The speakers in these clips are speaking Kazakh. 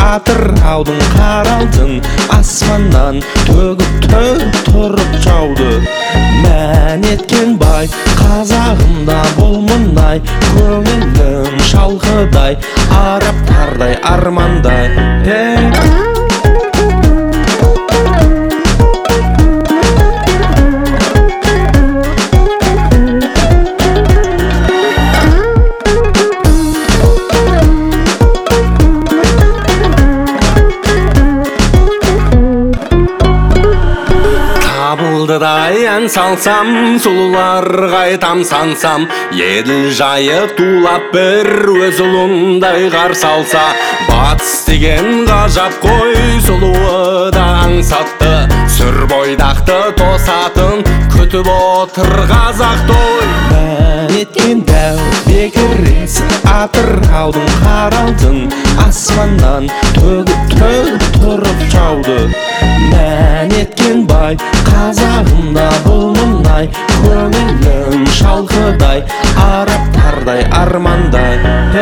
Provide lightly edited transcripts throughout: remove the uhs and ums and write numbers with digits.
атыраудың қаралтын аспаннан төгіп тұрып жауды. Мән еткен бай қазағымда бұл мұнай, көңілім шалғыдай, арабтардай армандай. Табылдыдай ән салсам, сұлуларға айтам сансам, еділ жайы тулап бір өз ұлындай қарсы алса. Батыс деген ғажап қой, сұлуы да аңсатты, сүр бойдақты тосатын күтіп отыр қазақ той. Мән еткен дәу бекіресі атыраудың қаралтын аспаннан төгіп тұрып жауды. Мән еткен бай қазағымда бұл мұнай, көңілім шалғыдай, арабтардай армандай.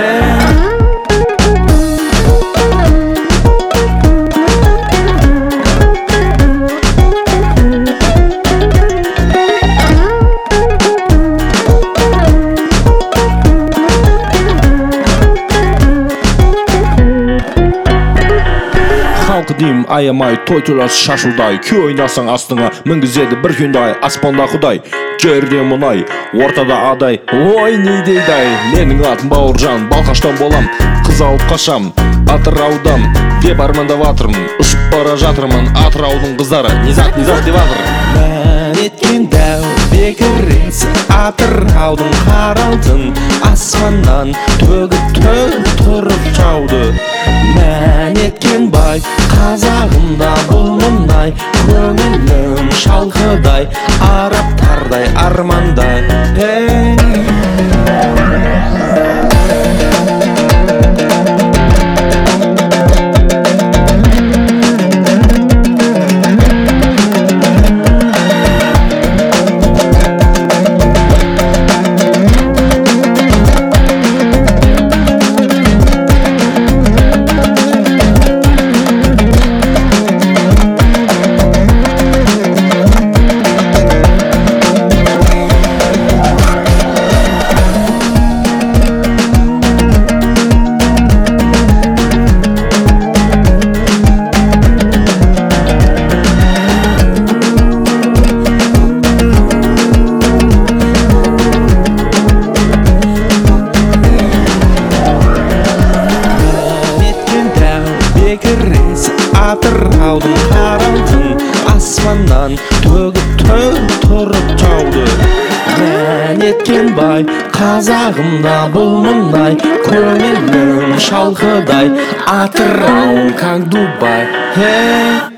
Халқы дейм аямай, той тойлас шашудай, күй ойнасаң астыңа мінгізеді бір күндай. Аспанда құдай, жерде мұнай, ортада адай, ой не дейдай. Менің атым Бауыржан, Балқаштан болам, қыз алып қашам Атыраудан деп армандап атырмын, ұшып бара жатырмын, Атыраудың қыздары низат деп атыр. Мән еткен дәу бекіресі атыраудың қаралтын аспаннан төгіп тұрып жауды. Мән еткен бай қазағымда бұл мұнай, көңілім шалғыдай, арабтардай армандай. Атыраудың қаралтын аспаннан төгіп тұрып жауды. Мән еткен бай қазағымда бұл мұнай, көңілім шалғыдай, Атырау как Дубай.